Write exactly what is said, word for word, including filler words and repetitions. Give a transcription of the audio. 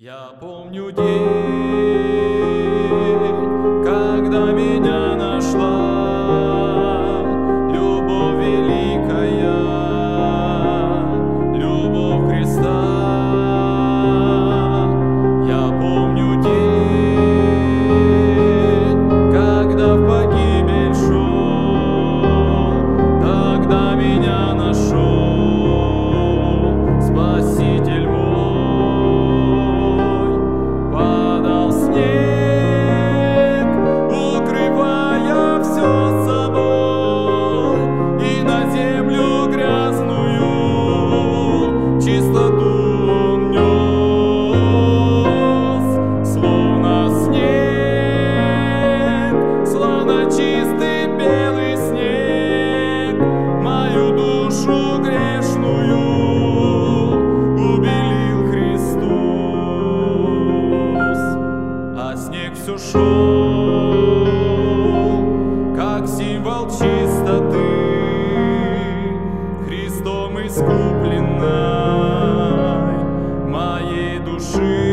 Я помню день, когда меня нашла любовь великая, любовь Христа. Я помню день, когда в погибель шел, тогда меня нашел Спаситель мой. Чистоту он нес, словно снег, словно чистый белый снег, мою душу грешную убелил Христос. А снег все шел, как символ чистоты, Христом искупленной моей души.